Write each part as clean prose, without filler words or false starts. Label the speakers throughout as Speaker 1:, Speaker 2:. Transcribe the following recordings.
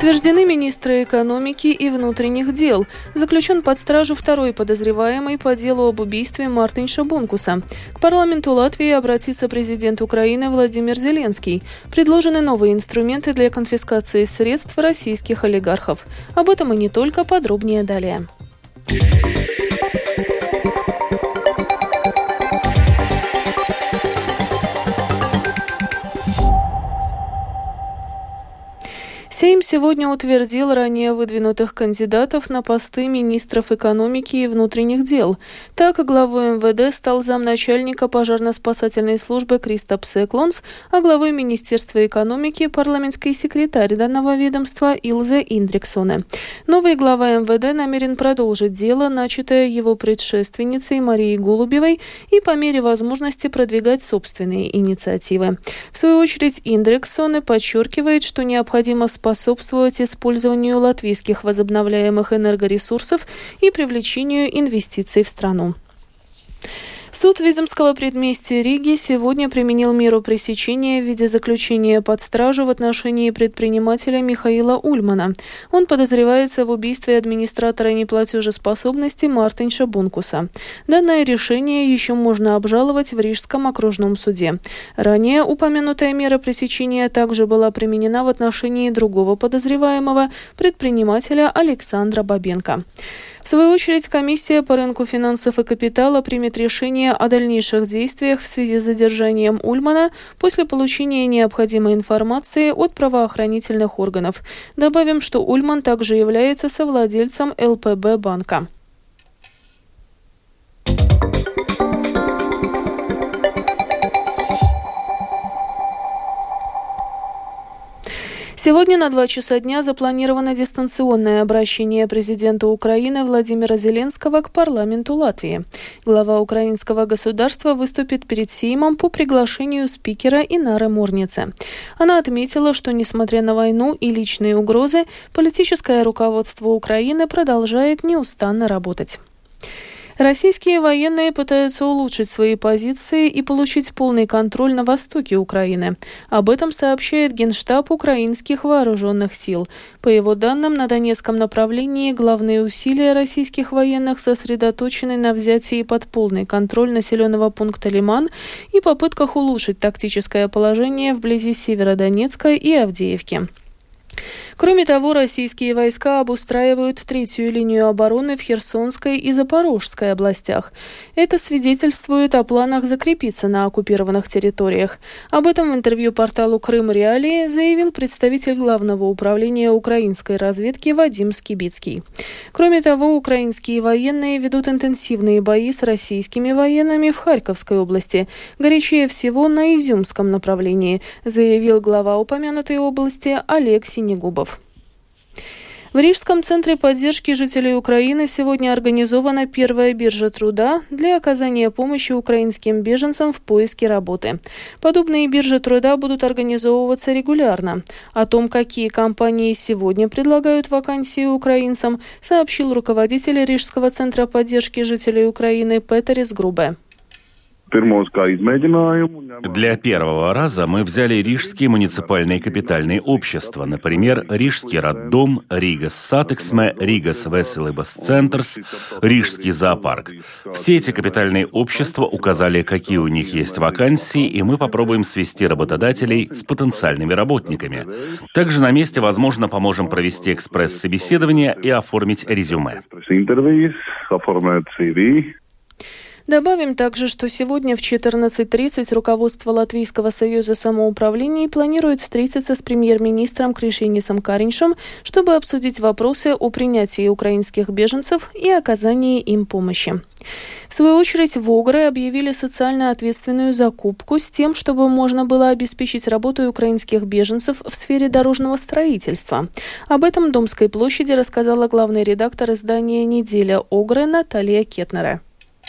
Speaker 1: Утверждены министры экономики и внутренних дел. Заключен под стражу второй подозреваемый по делу об убийстве Мартинша Бункуса. К парламенту Латвии обратится президент Украины Владимир Зеленский. Предложены новые инструменты для конфискации средств российских олигархов. Об этом и не только, подробнее далее. Сейм сегодня утвердил ранее выдвинутых кандидатов на посты министров экономики и внутренних дел. Так, главой МВД стал замначальника пожарно-спасательной службы Кристопс Эклонс, а главой Министерства экономики парламентский секретарь данного ведомства Илзе Индриксоне. Новый глава МВД намерен продолжить дело, начатое его предшественницей Марией Голубевой, и по мере возможности продвигать собственные инициативы. В свою очередь Индриксоне подчеркивает, что необходимо способствовать использованию латвийских возобновляемых энергоресурсов и привлечению инвестиций в страну. Суд Виземского предместья Риги сегодня применил меру пресечения в виде заключения под стражу в отношении предпринимателя Михаила Ульмана. Он подозревается в убийстве администратора неплатежеспособности Мартинша Бункуса. Данное решение еще можно обжаловать в Рижском окружном суде. Ранее упомянутая мера пресечения также была применена в отношении другого подозреваемого, предпринимателя Александра Бабенко. В свою очередь, комиссия по рынку финансов и капитала примет решение о дальнейших действиях в связи с задержанием Ульмана после получения необходимой информации от правоохранительных органов. Добавим, что Ульман также является совладельцем ЛПБ банка. Сегодня на 2 часа дня запланировано дистанционное обращение президента Украины Владимира Зеленского к парламенту Латвии. Глава украинского государства выступит перед Сеймом по приглашению спикера Инары Мурницы. Она отметила, что, несмотря на войну и личные угрозы, политическое руководство Украины продолжает неустанно работать. Российские военные пытаются улучшить свои позиции и получить полный контроль на востоке Украины. Об этом сообщает Генштаб украинских вооруженных сил. По его данным, на Донецком направлении главные усилия российских военных сосредоточены на взятии под полный контроль населенного пункта Лиман и попытках улучшить тактическое положение вблизи Северодонецка и Авдеевки. Кроме того, российские войска обустраивают третью линию обороны в Херсонской и Запорожской областях. Это свидетельствует о планах закрепиться на оккупированных территориях. Об этом в интервью порталу «Крым Реалии» заявил представитель Главного управления украинской разведки Вадим Скибицкий. Кроме того, украинские военные ведут интенсивные бои с российскими военными в Харьковской области, горячее всего на Изюмском направлении, заявил глава упомянутой области Олег Синегубов. В Рижском центре поддержки жителей Украины сегодня организована первая биржа труда для оказания помощи украинским беженцам в поиске работы. Подобные биржи труда будут организовываться регулярно. О том, какие компании сегодня предлагают вакансии украинцам, сообщил руководитель Рижского центра поддержки жителей Украины Петерис Грубе.
Speaker 2: Для первого раза мы взяли рижские муниципальные капитальные общества, например, Рижский роддом, Ригас Сатексме, Ригас Веселибас Центрс, Рижский зоопарк. Все эти капитальные общества указали, какие у них есть вакансии, и мы попробуем свести работодателей с потенциальными работниками. Также на месте, возможно, поможем провести экспресс-собеседование и оформить резюме.
Speaker 1: Добавим также, что сегодня в 14:30 руководство Латвийского союза самоуправлений планирует встретиться с премьер-министром Кришинисом Кариньшем, чтобы обсудить вопросы о принятии украинских беженцев и оказании им помощи. В свою очередь, в Огры объявили социально ответственную закупку с тем, чтобы можно было обеспечить работу украинских беженцев в сфере дорожного строительства. Об этом Домской площади рассказала главный редактор издания «Неделя Огры» Наталья Кетнера.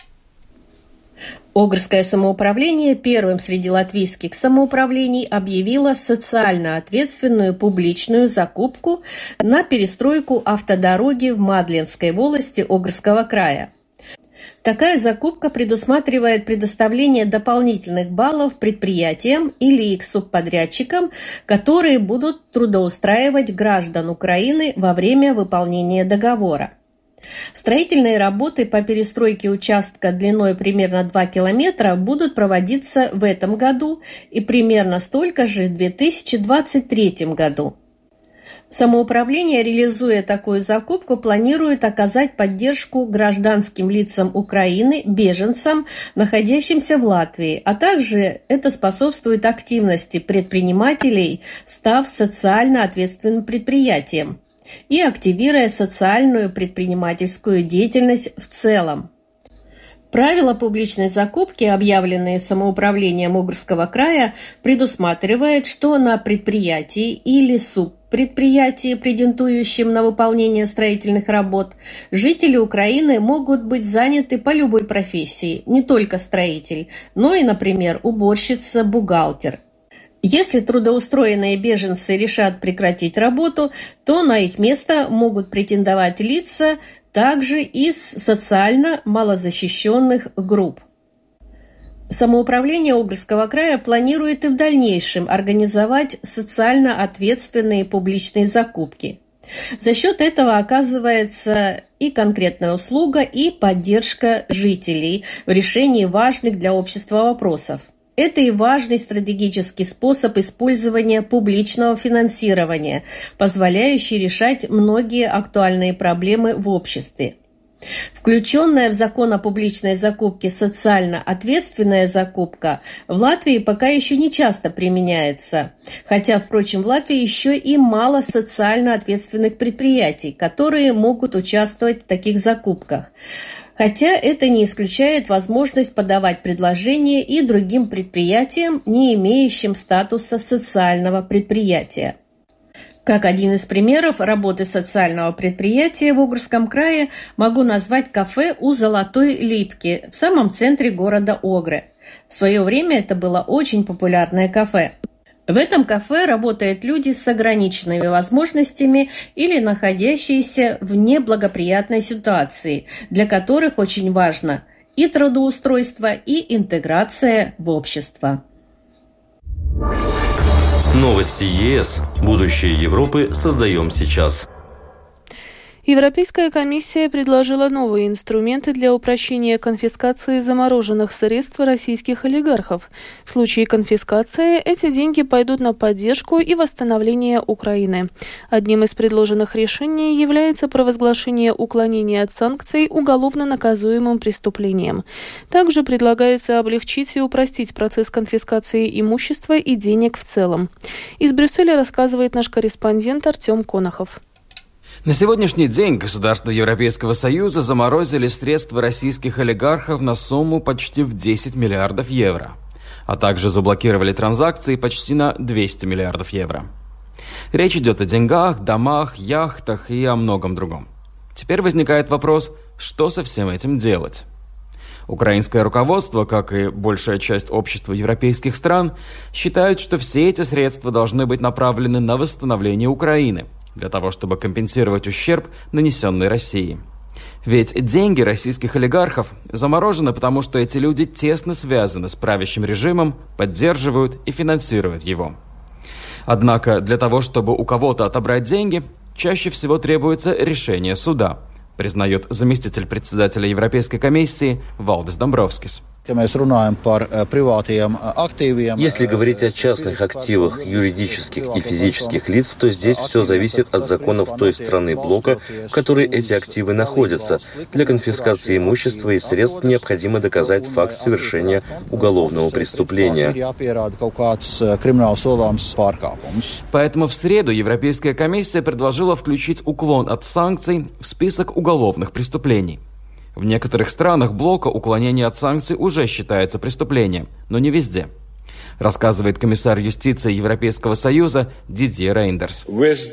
Speaker 3: Огрское самоуправление первым среди латвийских самоуправлений объявило социально ответственную публичную закупку на перестройку автодороги в Мадлинской волости Огрского края. Такая закупка предусматривает предоставление дополнительных баллов предприятиям или их субподрядчикам, которые будут трудоустраивать граждан Украины во время выполнения договора. Строительные работы по перестройке участка длиной примерно 2 километра будут проводиться в этом году и примерно столько же в 2023 году. Самоуправление, реализуя такую закупку, планирует оказать поддержку гражданским лицам Украины, беженцам, находящимся в Латвии, а также это способствует активности предпринимателей, став социально ответственным предприятием и активируя социальную предпринимательскую деятельность в целом. Правила публичной закупки, объявленные самоуправлением Огрского края, предусматривают, что на предприятии или субпредприятии, претендующем на выполнение строительных работ, жители Украины могут быть заняты по любой профессии, не только строитель, но и, например, уборщица, бухгалтер. Если трудоустроенные беженцы решат прекратить работу, то на их место могут претендовать лица также из социально малозащищенных групп. Самоуправление Огрского края планирует и в дальнейшем организовать социально ответственные публичные закупки. За счет этого оказывается и конкретная услуга, и поддержка жителей в решении важных для общества вопросов. Это и важный стратегический способ использования публичного финансирования, позволяющий решать многие актуальные проблемы в обществе. Включенная в закон о публичной закупке социально ответственная закупка в Латвии пока еще не часто применяется, хотя, впрочем, в Латвии еще и мало социально ответственных предприятий, которые могут участвовать в таких закупках. Хотя это не исключает возможность подавать предложения и другим предприятиям, не имеющим статуса социального предприятия. Как один из примеров работы социального предприятия в Огрском крае могу назвать кафе «У Золотой Липки» в самом центре города Огры. В свое время это было очень популярное кафе. В этом кафе работают люди с ограниченными возможностями или находящиеся в неблагоприятной ситуации, для которых очень важно и трудоустройство, и интеграция в общество.
Speaker 4: Новости ЕС. Будущее Европы создаем сейчас.
Speaker 1: Европейская комиссия предложила новые инструменты для упрощения конфискации замороженных средств российских олигархов. В случае конфискации эти деньги пойдут на поддержку и восстановление Украины. Одним из предложенных решений является провозглашение уклонения от санкций уголовно наказуемым преступлением. Также предлагается облегчить и упростить процесс конфискации имущества и денег в целом. Из Брюсселя рассказывает наш корреспондент Артем Конохов.
Speaker 5: На сегодняшний день государства Европейского Союза заморозили средства российских олигархов на сумму почти в 10 миллиардов евро, а также заблокировали транзакции почти на 200 миллиардов евро. Речь идет о деньгах, домах, яхтах и о многом другом. Теперь возникает вопрос, что со всем этим делать? Украинское руководство, как и большая часть общества европейских стран, считают, что все эти средства должны быть направлены на восстановление Украины, для того, чтобы компенсировать ущерб, нанесенный России. Ведь деньги российских олигархов заморожены, потому что эти люди тесно связаны с правящим режимом, поддерживают и финансируют его. Однако для того, чтобы у кого-то отобрать деньги, чаще всего требуется решение суда, признает заместитель председателя Европейской комиссии Валдис Домбровскис.
Speaker 6: Если говорить о частных активах юридических и физических лиц, то здесь все зависит от законов той страны блока, в которой эти активы находятся. Для конфискации имущества и средств необходимо доказать факт совершения уголовного преступления.
Speaker 5: Поэтому в среду Европейская комиссия предложила включить уклон от санкций в список уголовных преступлений. В некоторых странах блока уклонение от санкций уже считается преступлением, но не везде. рассказывает комиссар юстиции Европейского Союза Дидье Рейндерс.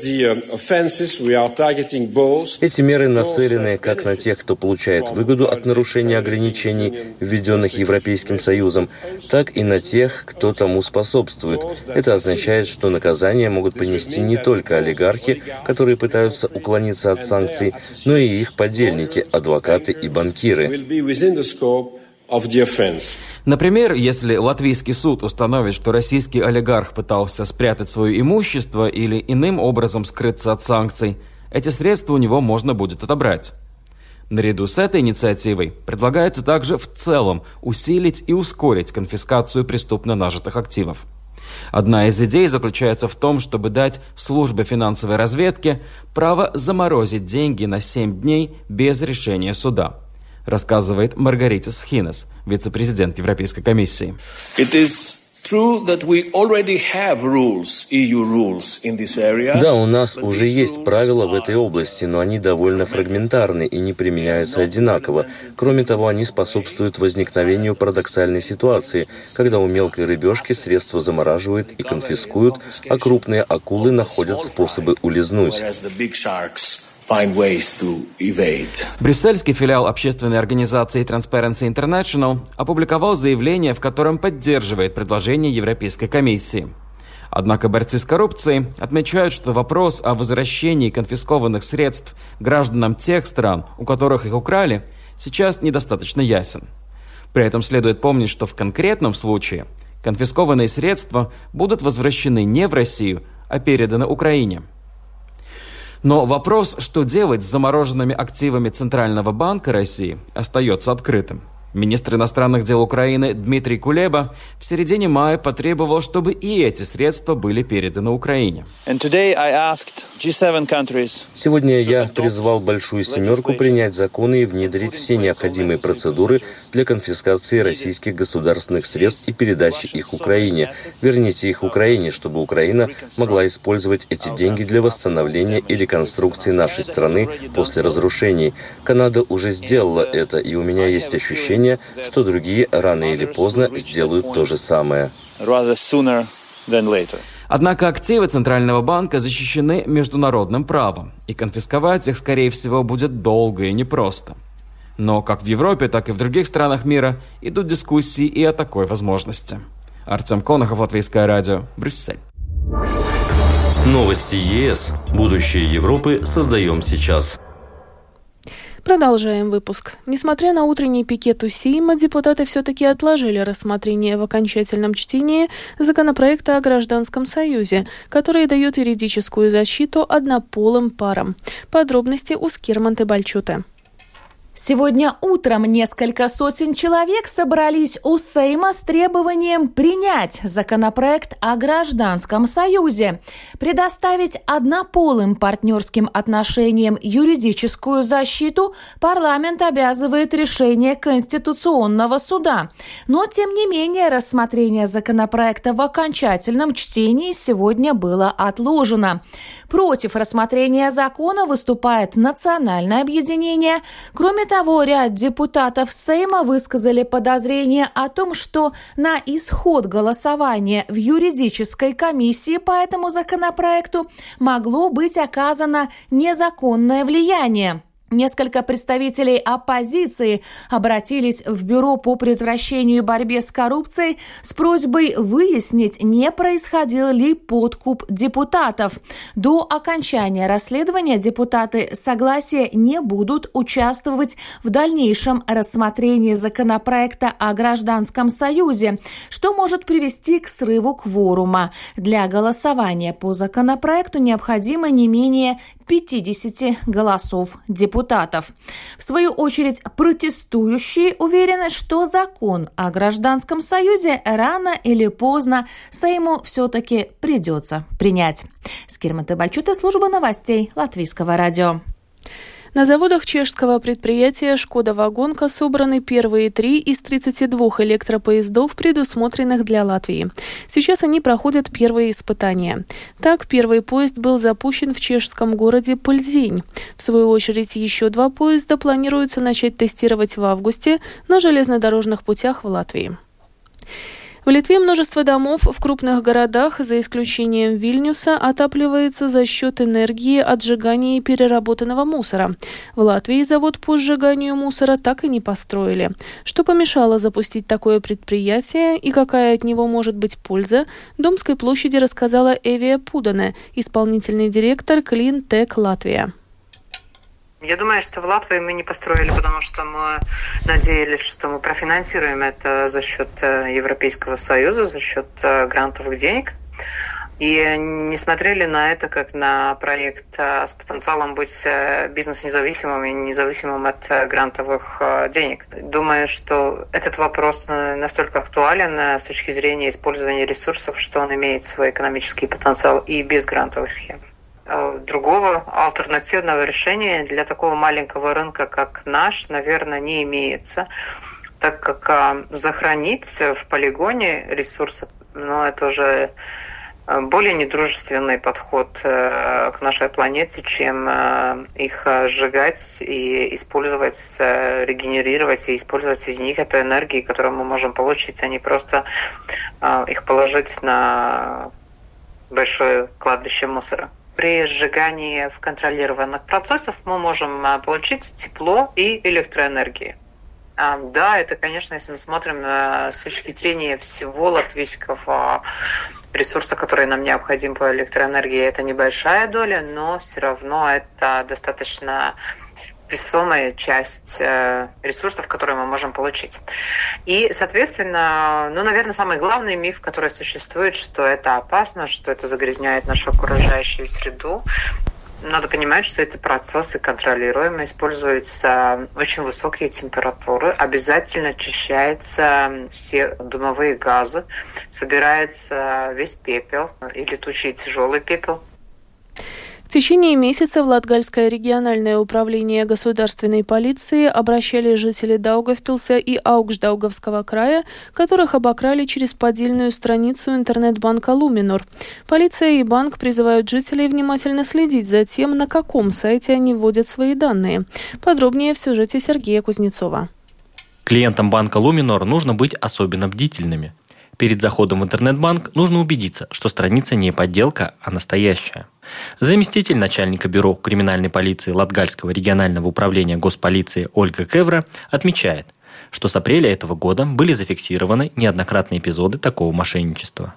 Speaker 6: Эти меры нацелены как на тех, кто получает выгоду от нарушения ограничений, введенных Европейским Союзом, так и на тех, кто тому способствует. Это означает, что наказания могут понести не только олигархи, которые пытаются уклониться от санкций, но и их подельники, адвокаты и банкиры.
Speaker 5: Например, если латвийский суд установит, что российский олигарх пытался спрятать свое имущество или иным образом скрыться от санкций, эти средства у него можно будет отобрать. Наряду с этой инициативой предлагается также в целом усилить и ускорить конфискацию преступно нажитых активов. Одна из идей заключается в том, чтобы дать службе финансовой разведки право заморозить деньги на 7 дней без решения суда, рассказывает Маргаритис Хинес, вице-президент Европейской комиссии.
Speaker 6: Да, у нас уже есть правила в этой области, но они довольно фрагментарны и не применяются одинаково. Кроме того, они способствуют возникновению парадоксальной ситуации, когда у мелкой рыбешки средства замораживают и конфискуют, а крупные акулы находят способы улизнуть.
Speaker 5: Брюссельский филиал общественной организации Transparency International опубликовал заявление, в котором поддерживает предложение Европейской комиссии. Однако борцы с коррупцией отмечают, что вопрос о возвращении конфискованных средств гражданам тех стран, у которых их украли, сейчас недостаточно ясен. При этом следует помнить, что в конкретном случае конфискованные средства будут возвращены не в Россию, а переданы Украине. Но вопрос, что делать с замороженными активами Центрального банка России, остается открытым. Министр иностранных дел Украины Дмитрий Кулеба в середине мая потребовал, чтобы и эти средства были переданы Украине.
Speaker 6: Сегодня я призвал Большую Семерку принять законы и внедрить все необходимые процедуры для конфискации российских государственных средств и передачи их Украине. Верните их Украине, чтобы Украина могла использовать эти деньги для восстановления и реконструкции нашей страны после разрушений. Канада уже сделала это, и у меня есть ощущение, что другие рано или поздно сделают то же самое.
Speaker 5: Однако активы Центрального банка защищены международным правом, и конфисковать их, скорее всего, будет долго и непросто. Но как в Европе, так и в других странах мира идут дискуссии и о такой возможности. Артем Конохов, Латвийское радио, Брюссель.
Speaker 4: Новости ЕС. Будущее Европы создаем сейчас.
Speaker 1: Продолжаем выпуск. Несмотря на утренний пикет у Сейма, депутаты все-таки отложили рассмотрение в окончательном чтении законопроекта о гражданском союзе, который дает юридическую защиту однополым парам. Подробности у Скирманты Бальчуте.
Speaker 7: Сегодня утром несколько сотен человек собрались у Сейма с требованием принять законопроект о гражданском союзе, предоставить однополым партнерским отношениям юридическую защиту парламент обязывает решение Конституционного суда. Но, тем не менее, рассмотрение законопроекта в окончательном чтении сегодня было отложено. Против рассмотрения закона выступает Национальное объединение. Кроме того, ряд депутатов Сейма высказали подозрение о том, что на исход голосования в юридической комиссии по этому законопроекту могло быть оказано незаконное влияние. Несколько представителей оппозиции обратились в Бюро по предотвращению и борьбе с коррупцией с просьбой выяснить, не происходил ли подкуп депутатов. До окончания расследования депутаты согласия не будут участвовать в дальнейшем рассмотрении законопроекта о гражданском союзе, что может привести к срыву кворума. Для голосования по законопроекту необходимо не менее 50 голосов депутатов. В свою очередь, протестующие уверены, что закон о гражданском союзе рано или поздно Сейму все-таки придется принять. Скирманты Бальчуте, служба новостей Латвийского радио.
Speaker 1: На заводах чешского предприятия «Шкода Вагонка» собраны первые 3 из 32 электропоездов, предусмотренных для Латвии. Сейчас они проходят первые испытания. Так, первый поезд был запущен в чешском городе Пльзень. В свою очередь, еще 2 поезда планируется начать тестировать в августе на железнодорожных путях в Латвии. В Литве множество домов в крупных городах, за исключением Вильнюса, отапливается за счет энергии от сжигания переработанного мусора. В Латвии завод по сжиганию мусора так и не построили. Что помешало запустить такое предприятие и какая от него может быть польза, Домской площади рассказала Эвия Пудане, исполнительный директор Clean Tech Латвия.
Speaker 8: Я думаю, что в Латвии мы не построили, потому что мы надеялись, что мы профинансируем это за счет Европейского Союза, за счет грантовых денег. И не смотрели на это как на проект с потенциалом быть бизнес-независимым и независимым от грантовых денег. Думаю, что этот вопрос настолько актуален с точки зрения использования ресурсов, что он имеет свой экономический потенциал и без грантовых схем. Другого альтернативного решения для такого маленького рынка, как наш, наверное, не имеется, так как сохранить в полигоне ресурсы, это уже более недружественный подход к нашей планете, чем их сжигать и использовать, регенерировать и использовать из них эту энергию, которую мы можем получить, а не просто их положить на большое кладбище мусора. При сжигании в контролированных процессах мы можем получить тепло и электроэнергию. Да, это, конечно, если мы смотрим с точки зрения всего латвийского ресурса, который нам необходим по электроэнергии, это небольшая доля, но все равно это достаточно весомая часть ресурсов, которые мы можем получить. И, соответственно, наверное, самый главный миф, который существует, что это опасно, что это загрязняет нашу окружающую среду. Надо понимать, что эти процессы контролируемые, используются очень высокие температуры, обязательно очищаются все дымовые газы, собирается весь пепел и летучий тяжелый пепел.
Speaker 1: В течение месяца в Латгальское региональное управление государственной полиции обращали жители Даугавпилса и Аугждаугавского края, которых обокрали через поддельную страницу интернет-банка Luminor. Полиция и банк призывают жителей внимательно следить за тем, на каком сайте они вводят свои данные. Подробнее в сюжете Сергея Кузнецова.
Speaker 9: Клиентам банка Luminor нужно быть особенно бдительными. Перед заходом в интернет-банк нужно убедиться, что страница не подделка, а настоящая. Заместитель начальника бюро криминальной полиции Латгальского регионального управления госполиции Ольга Кевра отмечает, что с апреля этого года были зафиксированы неоднократные эпизоды такого мошенничества.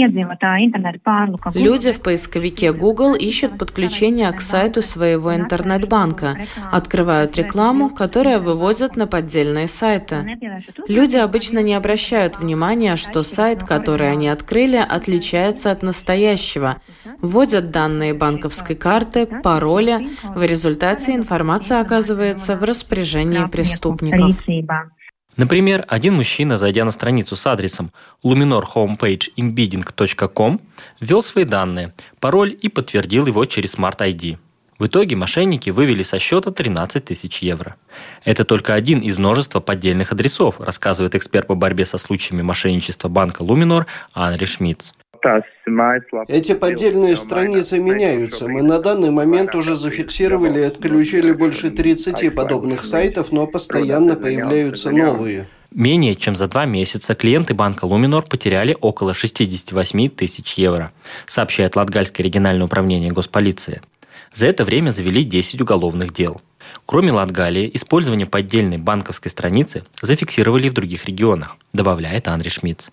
Speaker 10: Люди в поисковике Google ищут подключение к сайту своего интернет-банка, открывают рекламу, которая выводит на поддельные сайты. Люди обычно не обращают внимания, что сайт, который они открыли, отличается от настоящего. Вводят данные банковской карты, пароли. В результате информация оказывается в распоряжении преступников.
Speaker 9: Например, один мужчина, зайдя на страницу с адресом luminorhomepageinbidding.com, ввел свои данные, пароль и подтвердил его через Smart ID. В итоге мошенники вывели со счета 13 тысяч евро. Это только один из множества поддельных адресов, рассказывает эксперт по борьбе со случаями мошенничества банка Luminor Анри Шмидц.
Speaker 11: Эти поддельные страницы меняются. Мы на данный момент уже зафиксировали и отключили больше 30 подобных сайтов, но постоянно появляются новые.
Speaker 9: Менее чем за 2 месяца клиенты банка Luminor потеряли около 68 тысяч евро, сообщает Латгальское региональное управление госполиции. За это время завели 10 уголовных дел. Кроме Латгалии, использование поддельной банковской страницы зафиксировали и в других регионах, добавляет Анри Шмидц.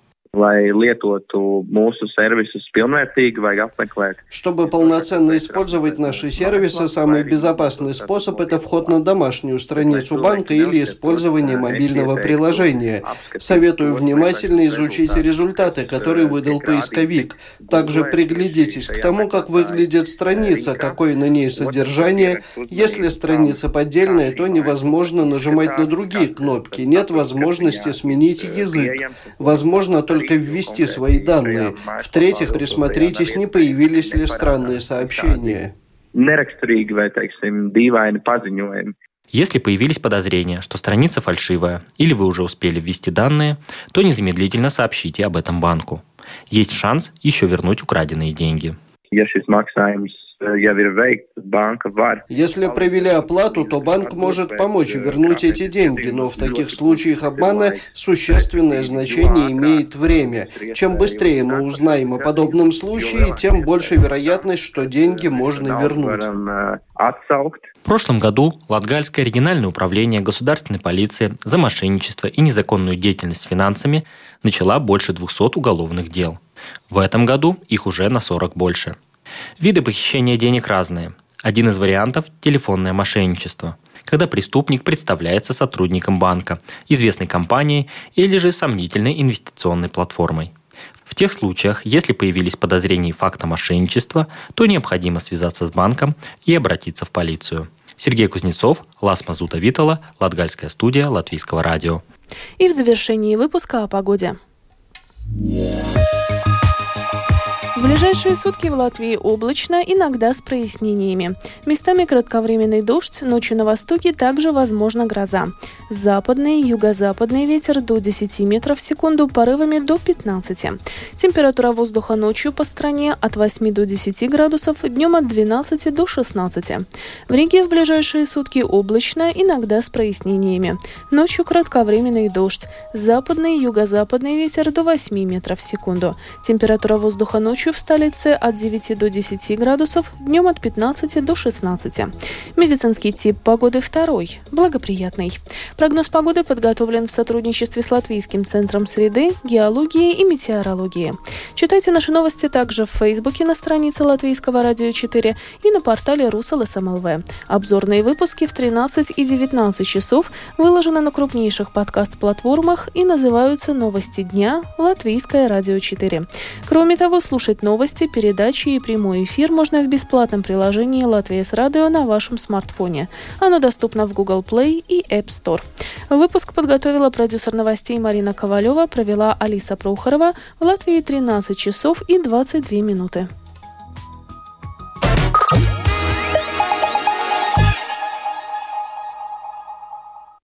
Speaker 11: Чтобы полноценно использовать наши сервисы, самый безопасный способ – это вход на домашнюю страницу банка или использование мобильного приложения. Советую внимательно изучить результаты, которые выдал поисковик. Также приглядитесь к тому, как выглядит страница, какое на ней содержание. Если страница поддельная, то невозможно нажимать на другие кнопки, нет возможности сменить язык. Возможно только ввести свои данные. В-третьих, присмотритесь, не появились ли странные сообщения.
Speaker 9: Если появились подозрения, что страница фальшивая, или вы уже успели ввести данные, то незамедлительно сообщите об этом банку. Есть шанс еще вернуть украденные деньги.
Speaker 11: Если провели оплату, то банк может помочь вернуть эти деньги, но в таких случаях обмана существенное значение имеет время. Чем быстрее мы узнаем о подобном случае, тем больше вероятность, что деньги можно вернуть.
Speaker 9: В прошлом году Латгальское региональное управление государственной полиции за мошенничество и незаконную деятельность с финансами начала больше 200 уголовных дел. В этом году их уже на 40 больше. Виды похищения денег разные. Один из вариантов – телефонное мошенничество, когда преступник представляется сотрудником банка, известной компанией или же сомнительной инвестиционной платформой. В тех случаях, если появились подозрения и факты мошенничества, то необходимо связаться с банком и обратиться в полицию. Сергей Кузнецов, Лас Мазута Витала, Латгальская студия Латвийского радио.
Speaker 1: И в завершении выпуска о погоде. В ближайшие сутки в Латвии облачно, иногда с прояснениями. Местами кратковременный дождь, ночью на востоке также возможна гроза. Западный и юго-западный ветер до 10 метров в секунду, порывами до 15. Температура воздуха ночью по стране от 8 до 10 градусов, днем от 12 до 16. В Риге в ближайшие сутки облачно, иногда с прояснениями. Ночью кратковременный дождь. Западный и юго-западный ветер до 8 метров в секунду. Температура воздуха ночью в столице от 9 до 10 градусов, днем от 15 до 16. Медицинский тип погоды второй, благоприятный. Прогноз погоды подготовлен в сотрудничестве с Латвийским центром среды, геологии и метеорологии. Читайте наши новости также в Фейсбуке на странице Латвийского радио 4 и на портале РусЛСМЛВ. Обзорные выпуски в 13 и 19 часов выложены на крупнейших подкаст-платформах и называются «Новости дня. Латвийское радио 4». Кроме того, слушать новости, передачи и прямой эфир можно в бесплатном приложении «Латвия с радио» на вашем смартфоне. Оно доступно в Google Play и App Store. Выпуск подготовила продюсер новостей Марина Ковалева, провела Алиса Прохорова. В Латвии 13 часов и 22 минуты.